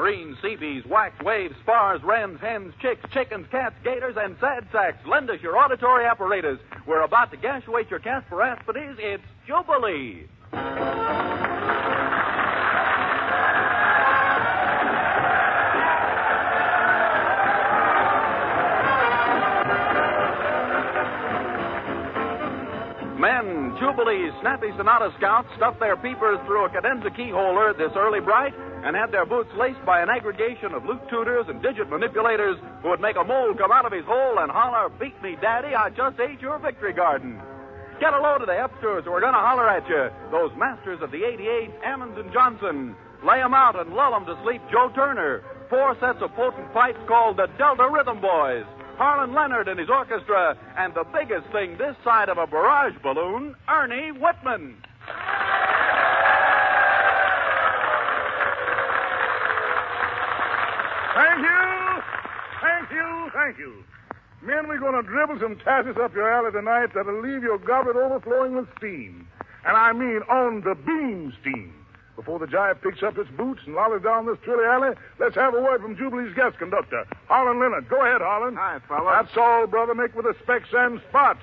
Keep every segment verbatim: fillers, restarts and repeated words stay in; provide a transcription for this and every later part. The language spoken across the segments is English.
Marines, Seabees, Wax, Waves, Spars, Wrens, Hens, Chicks, Chickens, Cats, Gators, and Sad Sacks. Lend us your auditory apparatus. We're about to gashuate your Casparaspides. It's Jubilee. Men, Jubilee's snappy Sonata Scouts stuffed their peepers through a cadenza keyholer this early bright and had their boots laced by an aggregation of lute tutors and digit manipulators who would make a mole come out of his hole and holler, "Beat me, Daddy, I just ate your victory garden." Get a load of the hepsters who are going to holler at you, those masters of the eighty-eight, Ammons and Johnson. Lay 'em out and lull 'em to sleep, Joe Turner. Four sets of potent pipes called the Delta Rhythm Boys. Harlan Leonard and his orchestra, and the biggest thing this side of a barrage balloon, Ernie Whitman. Thank you, thank you, thank you. Men, we're going to dribble some tasses up your alley tonight that'll leave your goblet overflowing with steam. And I mean on the beam steam. Before the jive picks up its boots and lollies down this trilly alley, let's have a word from Jubilee's guest conductor, Harlan Leonard. Go ahead, Harlan. Hi, fella. That's all, brother. Make with the specks and spots.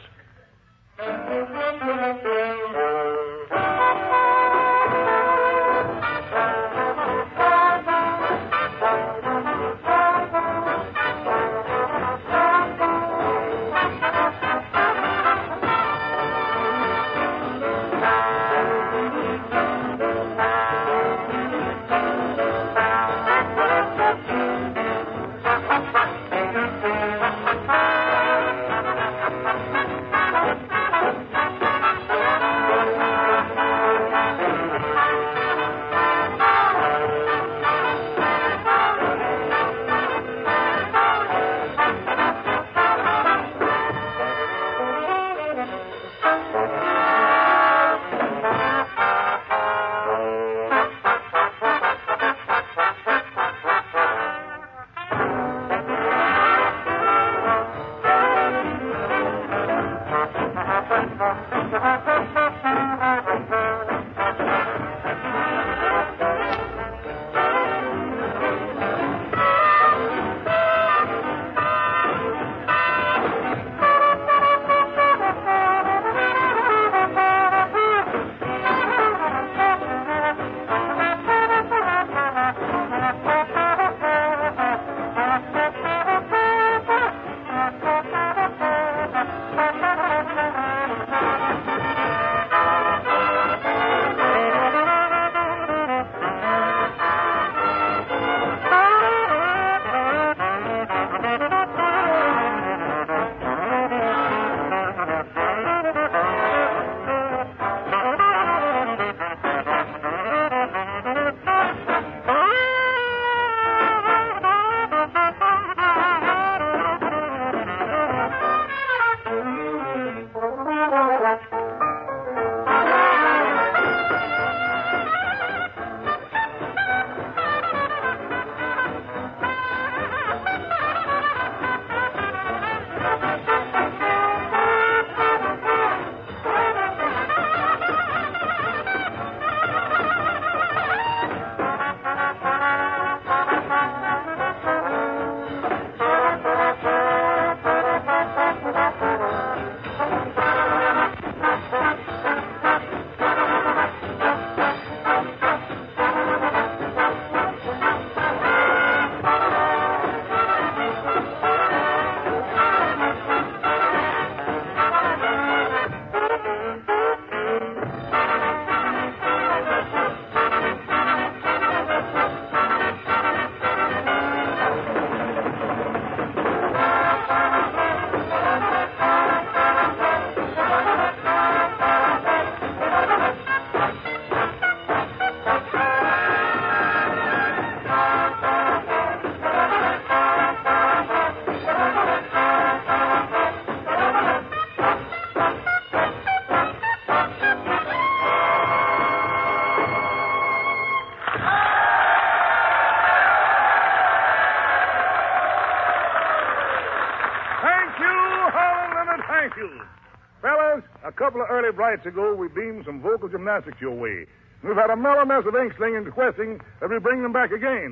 A couple of early brights ago, we beamed some vocal gymnastics your way. We've had a mellow mess of ink slinging requesting that we bring them back again.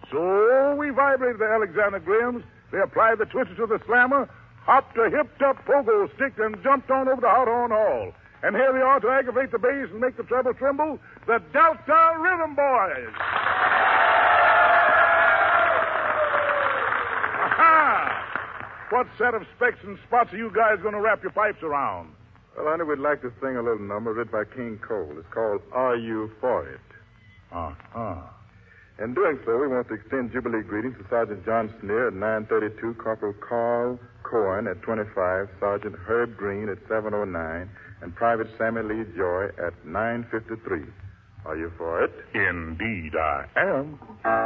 So we vibrated the Alexander Grahams. They applied the twister to the slammer, hopped a hipped-up pogo stick, and jumped on over to Hot Horn Hall. And here they are to aggravate the bass and make the treble tremble, the Delta Rhythm Boys. Aha! What set of specs and spots are you guys going to wrap your pipes around? Well, honey, we'd like to sing a little number written by King Cole. It's called Are You For It? Uh-huh. In doing so, we want to extend Jubilee greetings to Sergeant John Sneer at nine thirty-two, Corporal Carl Cohen at twenty-five, Sergeant Herb Green at seven oh nine, and Private Sammy Lee Joy at nine fifty-three. Are you for it? Indeed, I am.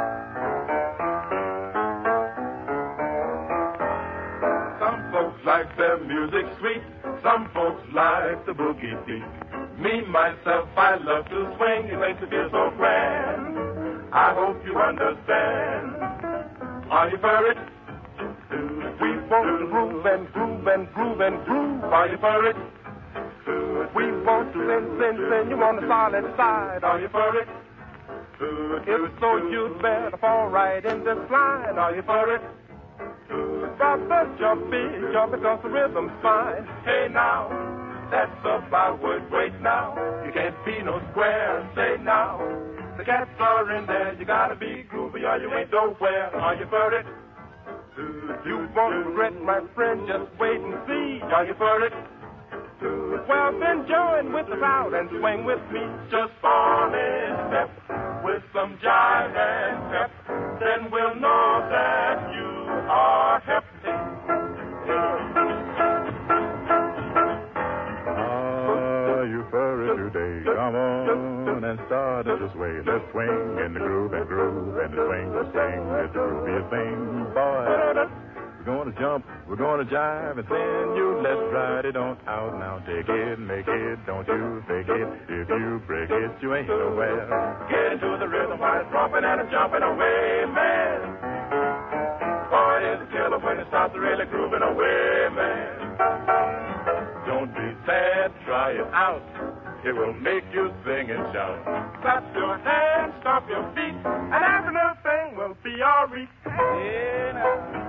Some folks like their music sweet. Some folks like the boogie beat. Me, myself, I love to swing. It makes me feel so grand. I hope you understand. Are you for it? We want to groove and groove and groove and groove. Are you for it? We want to sin, sin, sin you on the solid side. Are you for it? If so, you'd better fall right in this line. Are you for it? Brother, jumpy, jump because the rhythm's fine. Hey now, that's about word great now. You can't be no square. Say now, the cats are in there. You gotta be groovy or you ain't nowhere. Are you for it? You won't regret, my friend. Just wait and see. Are you for it? Well, then join with the crowd and swing with me. Just fall in step with some jive and pep. Then we'll know that you are hip. Are you for it today? Come on and start it this way. Let's swing in the groove and groove and the swing the swing. It's the grooviest thing, boy. We're going to jump, we're going to jive, and send you. Let's ride it on out now. Take it, make it, don't you fake it. If you break it, you ain't nowhere. Get into the rhythm while it's romping and it's jumping away, man. Boy, it's a killer when it starts really grooving away, man. Don't be sad, try it out. It will make you sing and shout. Clap your hands, stomp your feet, and every little thing will be all right. Yeah.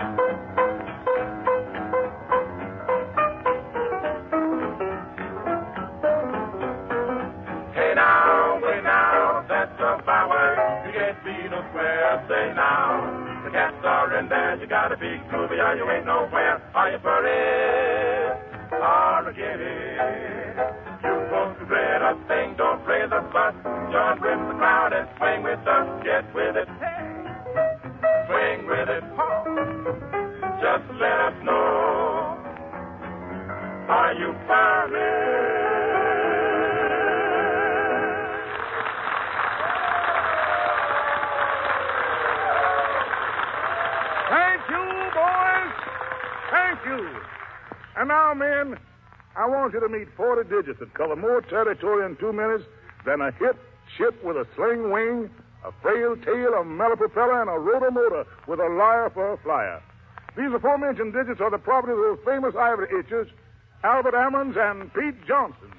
Say now, the cats are in there. You gotta be groovy or you ain't nowhere. Are you for it? Or get it? You won't regret a thing. Don't play the bus. Join with the crowd and swing with us. Get with it. Swing with it. Just let us know. Are you for it? Thank you. And now, men, I want you to meet forty digits that cover more territory in two minutes than a hip ship with a sling wing, a frail tail, a mellow propeller, and a rotomotor with a lyre for a flyer. These aforementioned digits are the property of those famous ivory itchers, Albert Ammons and Pete Johnson.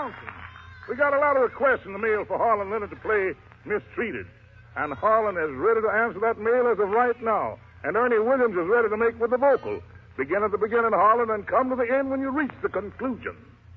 announcing. We got a lot of requests in the mail for Harlan Leonard to play Mistreated. And Harlan is ready to answer that mail as of right now. And Ernie Williams is ready to make with the vocal. Begin at the beginning, Harlan, and come to the end when you reach the conclusion.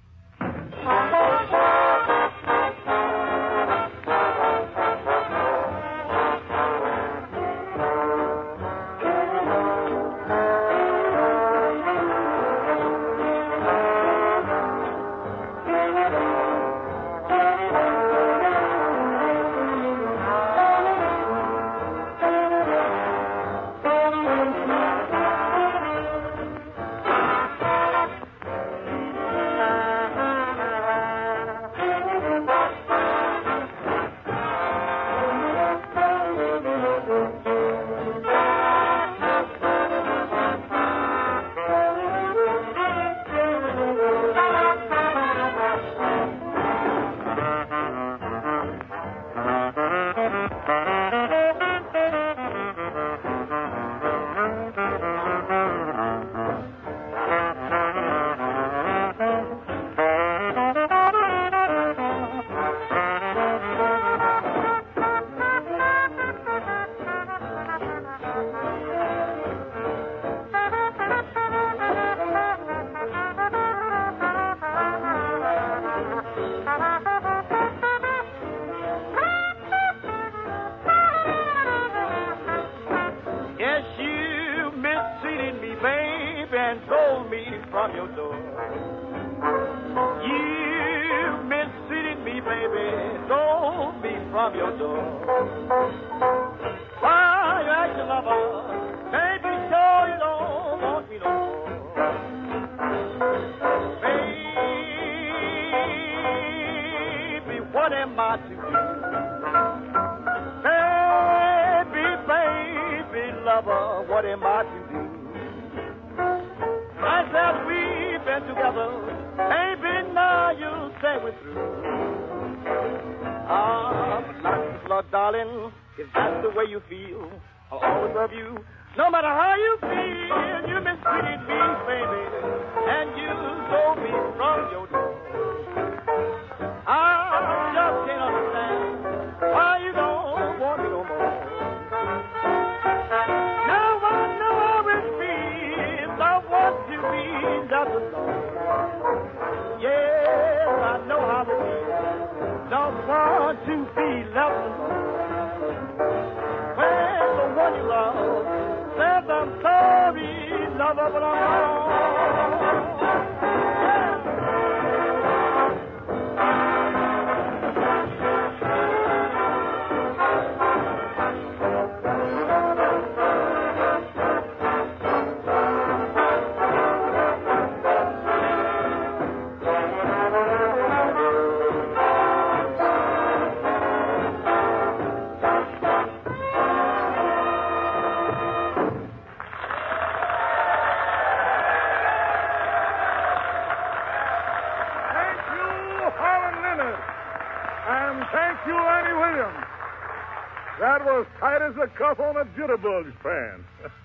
That was tight as a cuff on a jitterbug fan.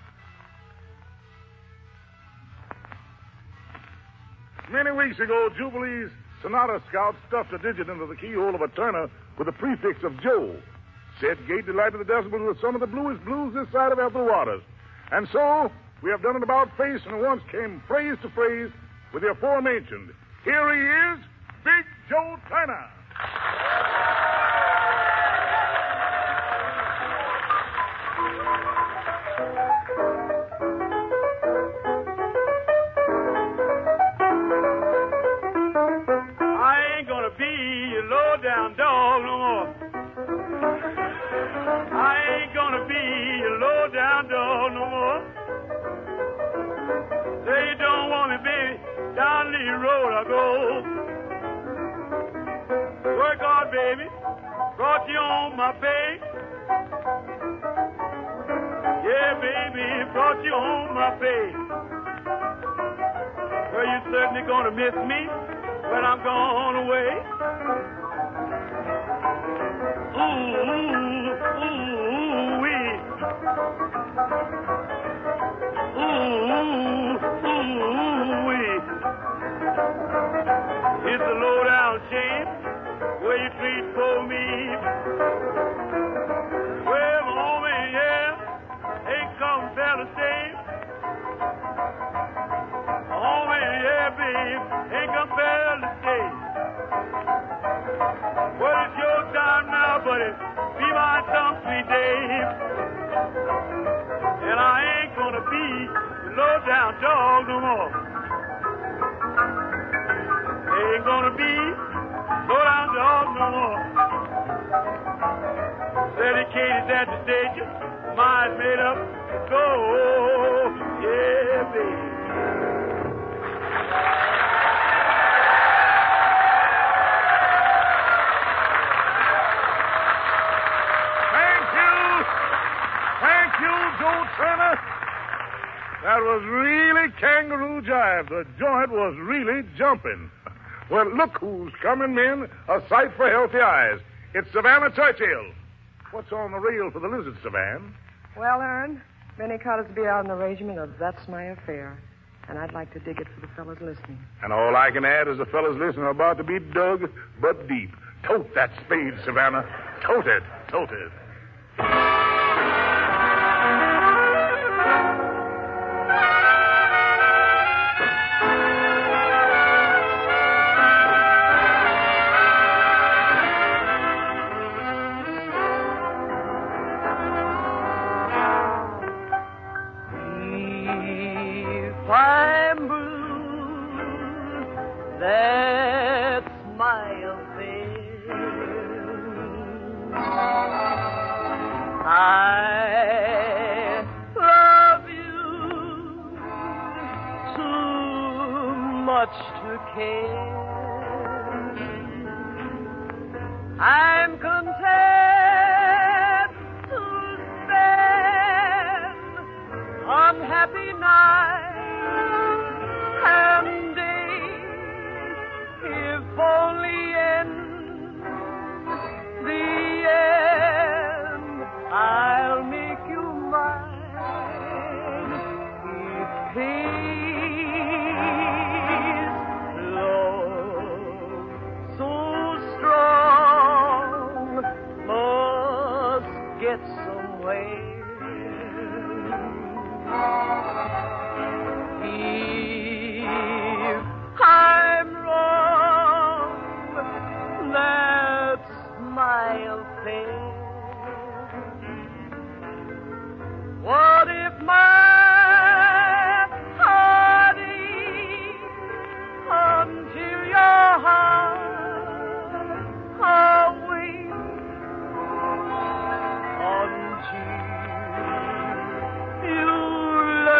Many weeks ago, Jubilee's Sonata Scout stuffed a digit into the keyhole of a Turner with the prefix of Joe. Said Gate delighted the decibels with some of the bluest blues this side of Ethel Waters. And so, we have done it about face and once came phrase to phrase with the aforementioned. Here he is, Big Joe Turner. Down dog no more. I ain't gonna be a low down dog no more. They don't want me, baby. Down the road I go. Work hard, baby. Brought you on my pay. Yeah, baby, brought you on my pay. Well, you certainly gonna miss me when I'm gone away. Ooh, ooh, ooh, wee. Ooh, ooh, wee. It's a low down chain. Dave. And I ain't gonna be the low-down dog no more. Ain't gonna be low-down dog no more. Dedicated at the station, mind made up to go. Yeah, baby. Joe Turner. That was really kangaroo jive. The joint was really jumping. Well, look who's coming, men. A sight for healthy eyes. It's Savannah Churchill. What's on the reel for the lizard, Savannah? Well, Aaron, Benny Carter's to be out in the arrangement of That's My Affair. And I'd like to dig it for the fellas listening. And all I can add is the fellas listening are about to be dug, but deep. Tote that spade, Savannah. Tote it. Tote it. I'm content to spend unhappy nights and days, if only in the end I'll make you mine. If peace, love, so strong, must get somewhere. If I'm wrong, that's my affair. What if my heart aches until your heart awaits, until you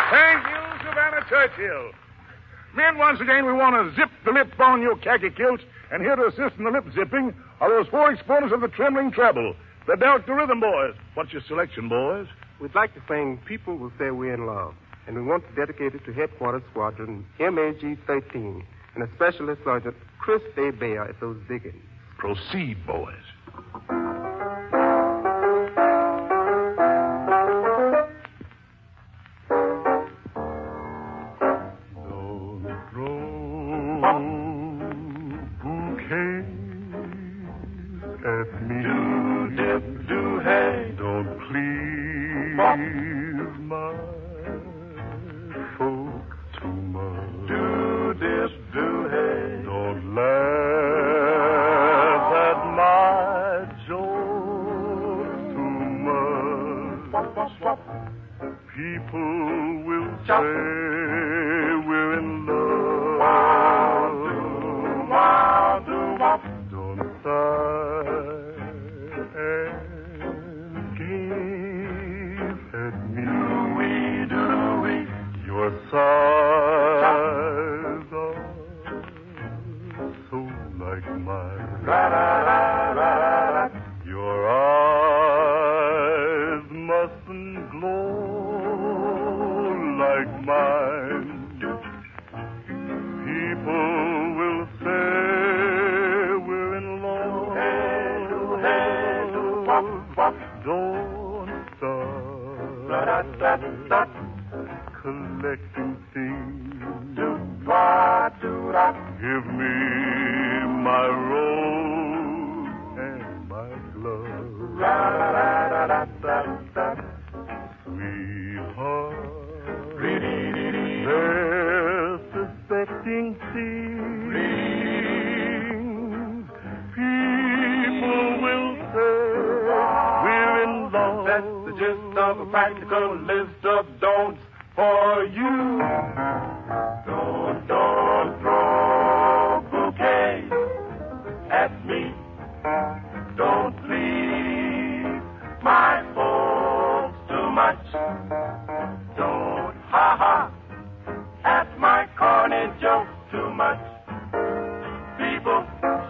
Thank you, Savannah Churchill. Men, once again, we want to zip the lip on your khaki kilts, and here to assist in the lip zipping are those four exponents of the trembling treble, the Delta Rhythm Boys. What's your selection, boys? We'd like to sing People Will Say We're in Love, and we want to dedicate it to Headquarters Squadron M A G thirteen and especially Sergeant Chris A. Bayer at those diggings. Proceed, boys. Collecting things. Give me my rose and my glove. Sweetheart, they're suspecting things. People will say we're in love. That's the gist of a practical list of don'ts for you. Don't, don't throw bouquets at me. Don't please my folks too much. Don't ha-ha at my corny jokes too much. People,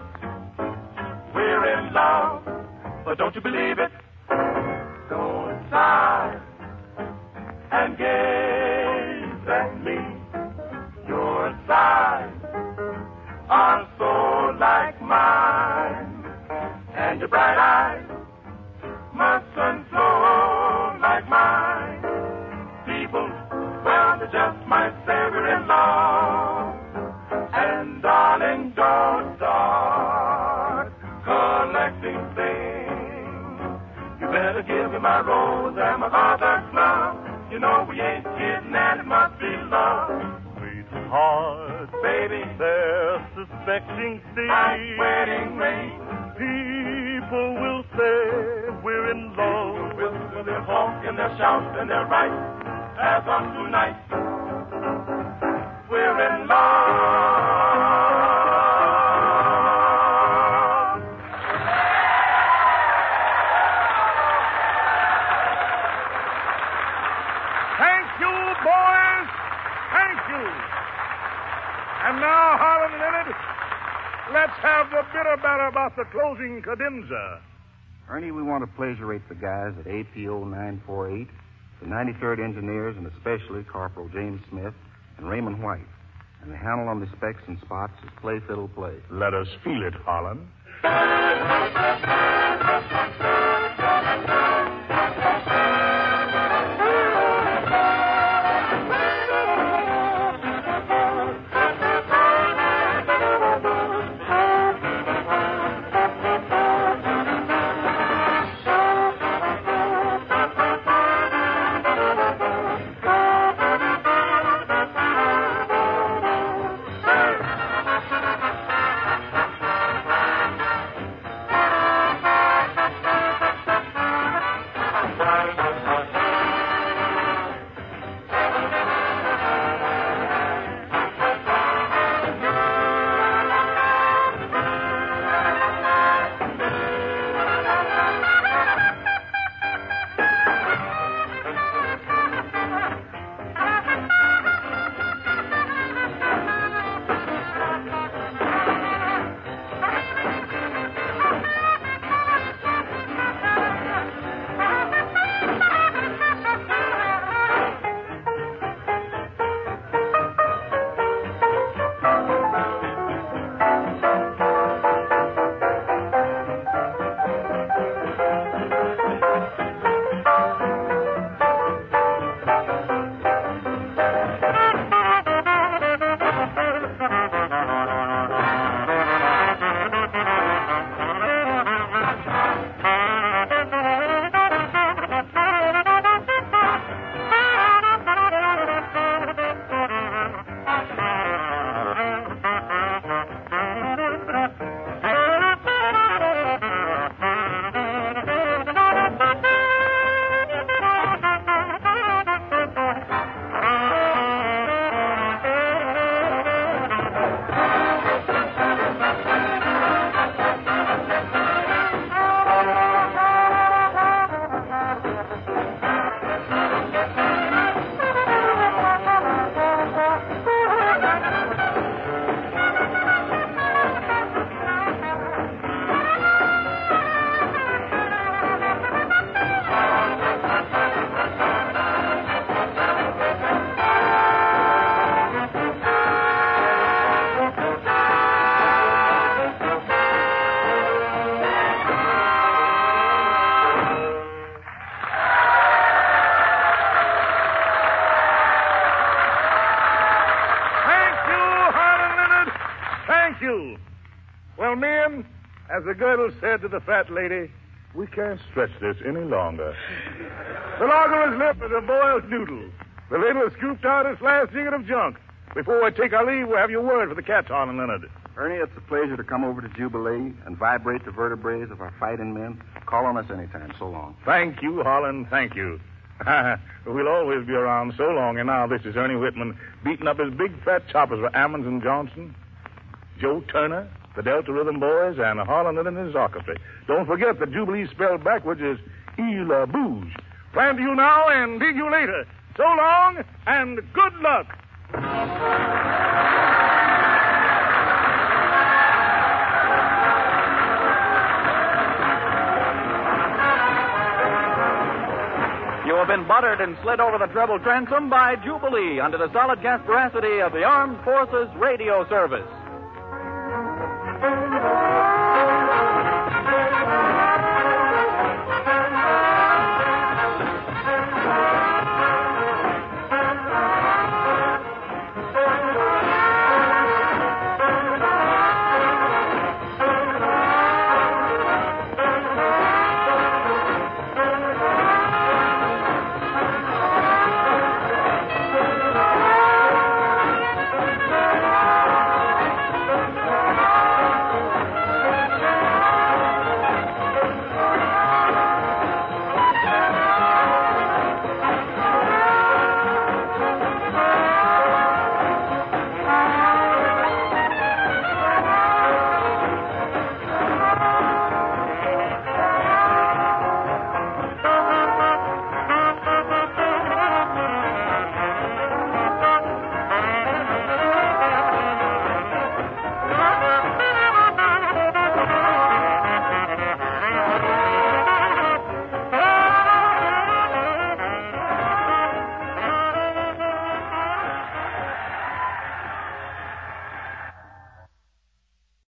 we're in love, but don't you believe it? Don't sigh and gaze at me. Your sighs are so like mine, and your bright eyes mustn't flow like mine. People, well, they just might say we're in love. And darling, don't start collecting things. You better give me my rose and my other glove. You know we ain't kidding and it must be love. Sweetheart, baby, they're suspecting things. night wedding ring. People will say we're in love. With, with their honk and their shout and their right. As on tonight, we're in love. Thank you, boys. Thank you. And now, Harlan and Leonard, let's have the bitter batter about the closing cadenza. Ernie, we want to pleasurate the guys at A P O nine forty-eight, the ninety-third Engineers, and especially Corporal James Smith and Raymond White. And the handle on the specs and spots is play, fiddle, play. Let us feel it, Harlan. Well, men, as the girdle said to the fat lady, we can't stretch this any longer. The logger is lip as a boiled noodle. The ladle has scooped out its last jigget of junk. Before I take our leave, we'll have your word for the cat's on, Leonard. Ernie, it's a pleasure to come over to Jubilee and vibrate the vertebrae of our fighting men. Call on us anytime. So long. Thank you, Holland. Thank you. We'll always be around so long. And now this is Ernie Whitman beating up his big fat choppers for Ammons and Johnson, Joe Turner, the Delta Rhythm Boys, and Holland and his orchestra. Don't forget that Jubilee spelled backwards is Ela Bouge. Plan to you now and dig you later. So long and good luck. You have been buttered and slid over the treble transom by Jubilee under the solid gas veracity of the Armed Forces Radio Service.